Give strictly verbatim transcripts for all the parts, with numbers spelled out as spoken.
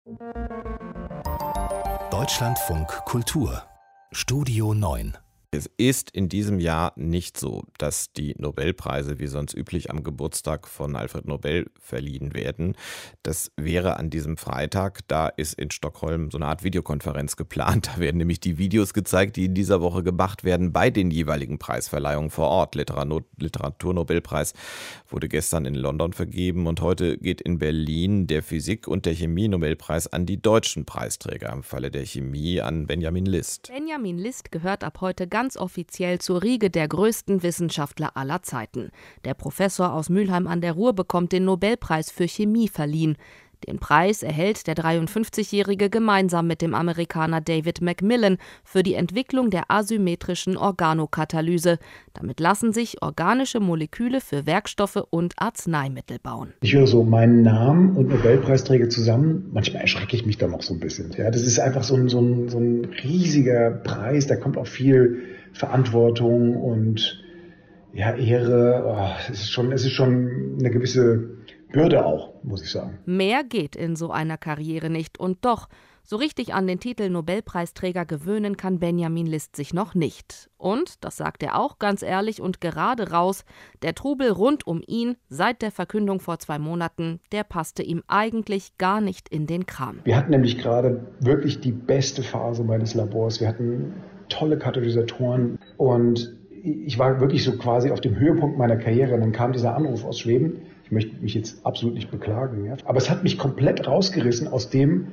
Deutschlandfunk Kultur Studio neun. Es ist in diesem Jahr nicht so, dass die Nobelpreise wie sonst üblich am Geburtstag von Alfred Nobel verliehen werden. Das wäre an diesem Freitag. Da ist in Stockholm so eine Art Videokonferenz geplant. Da werden nämlich die Videos gezeigt, die in dieser Woche gemacht werden bei den jeweiligen Preisverleihungen vor Ort. Literaturnobelpreis wurde gestern in London vergeben und heute geht in Berlin der Physik- und der Chemie-Nobelpreis an die deutschen Preisträger. Im Falle der Chemie an Benjamin List. Benjamin List gehört ab heute ganz offiziell zur Riege der größten Wissenschaftler aller Zeiten. Der Professor aus Mülheim an der Ruhr bekommt den Nobelpreis für Chemie verliehen. Den Preis erhält der dreiundfünfzigjährige gemeinsam mit dem Amerikaner David Macmillan für die Entwicklung der asymmetrischen Organokatalyse. Damit lassen sich organische Moleküle für Werkstoffe und Arzneimittel bauen. Ich höre so meinen Namen und Nobelpreisträger zusammen. Manchmal erschrecke ich mich da noch so ein bisschen. Ja, das ist einfach so ein, so ein, so ein riesiger Preis. Da kommt auch viel Verantwortung und ja, Ehre. Oh, es ist schon, es ist schon eine gewisse Bürde auch, muss ich sagen. Mehr geht in so einer Karriere nicht. Und doch, so richtig an den Titel Nobelpreisträger gewöhnen kann Benjamin List sich noch nicht. Und, das sagt er auch ganz ehrlich und gerade raus, der Trubel rund um ihn seit der Verkündung vor zwei Monaten, der passte ihm eigentlich gar nicht in den Kram. Wir hatten nämlich gerade wirklich die beste Phase meines Labors. Wir hatten tolle Katalysatoren und ich war wirklich so quasi auf dem Höhepunkt meiner Karriere. Und dann kam dieser Anruf aus Schweden. Ich möchte mich jetzt absolut nicht beklagen, ja. Aber es hat mich komplett rausgerissen aus dem,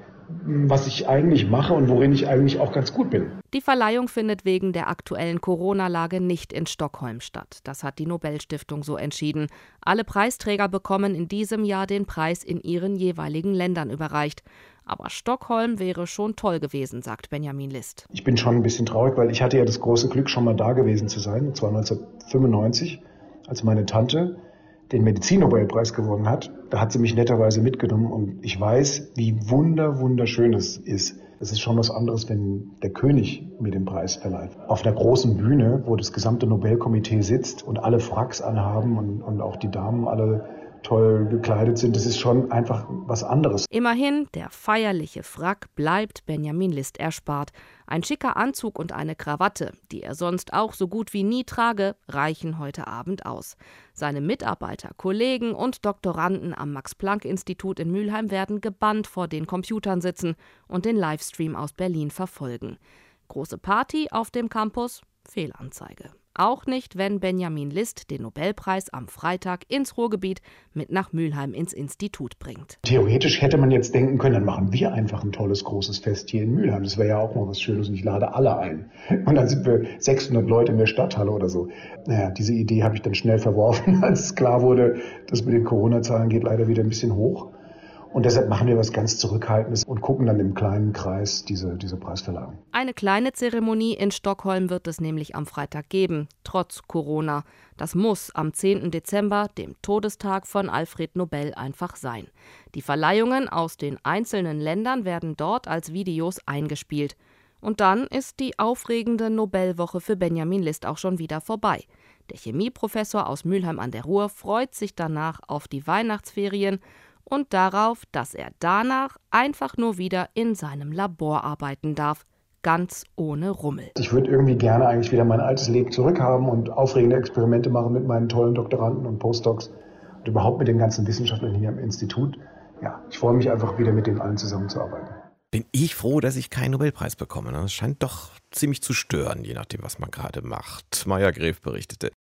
was ich eigentlich mache und worin ich eigentlich auch ganz gut bin. Die Verleihung findet wegen der aktuellen Corona-Lage nicht in Stockholm statt. Das hat die Nobelstiftung so entschieden. Alle Preisträger bekommen in diesem Jahr den Preis in ihren jeweiligen Ländern überreicht. Aber Stockholm wäre schon toll gewesen, sagt Benjamin List. Ich bin schon ein bisschen traurig, weil ich hatte ja das große Glück, schon mal da gewesen zu sein. Und zwar neunzehnhundertfünfundneunzig, als meine Tante den Medizin-Nobelpreis gewonnen hat. Da hat sie mich netterweise mitgenommen und ich weiß, wie wunder, wunderschön es ist. Es ist schon was anderes, wenn der König mir den Preis verleiht. Auf einer großen Bühne, wo das gesamte Nobelkomitee sitzt und alle Fracks anhaben und, und auch die Damen alle toll gekleidet sind, das ist schon einfach was anderes. Immerhin, der feierliche Frack bleibt Benjamin List erspart. Ein schicker Anzug und eine Krawatte, die er sonst auch so gut wie nie trage, reichen heute Abend aus. Seine Mitarbeiter, Kollegen und Doktoranden am Max-Planck-Institut in Mülheim werden gebannt vor den Computern sitzen und den Livestream aus Berlin verfolgen. Große Party auf dem Campus? Fehlanzeige. Auch nicht, wenn Benjamin List den Nobelpreis am Freitag ins Ruhrgebiet mit nach Mülheim ins Institut bringt. Theoretisch hätte man jetzt denken können, dann machen wir einfach ein tolles, großes Fest hier in Mülheim. Das wäre ja auch mal was Schönes und ich lade alle ein. Und dann sind wir sechshundert Leute in der Stadthalle oder so. Naja, diese Idee habe ich dann schnell verworfen, als klar wurde, das mit den Corona-Zahlen geht leider wieder ein bisschen hoch. Und deshalb machen wir was ganz Zurückhaltendes und gucken dann im kleinen Kreis diese, diese Preisverleihung. Eine kleine Zeremonie in Stockholm wird es nämlich am Freitag geben, trotz Corona. Das muss am zehnten Dezember, dem Todestag von Alfred Nobel, einfach sein. Die Verleihungen aus den einzelnen Ländern werden dort als Videos eingespielt. Und dann ist die aufregende Nobelwoche für Benjamin List auch schon wieder vorbei. Der Chemieprofessor aus Mülheim an der Ruhr freut sich danach auf die Weihnachtsferien und darauf, dass er danach einfach nur wieder in seinem Labor arbeiten darf, ganz ohne Rummel. Ich würde irgendwie gerne eigentlich wieder mein altes Leben zurückhaben und aufregende Experimente machen mit meinen tollen Doktoranden und Postdocs und überhaupt mit den ganzen Wissenschaftlern hier am Institut. Ja, ich freue mich einfach wieder mit denen allen zusammenzuarbeiten. Bin ich froh, dass ich keinen Nobelpreis bekomme. Das scheint doch ziemlich zu stören, je nachdem, was man gerade macht. Maja Gref berichtete.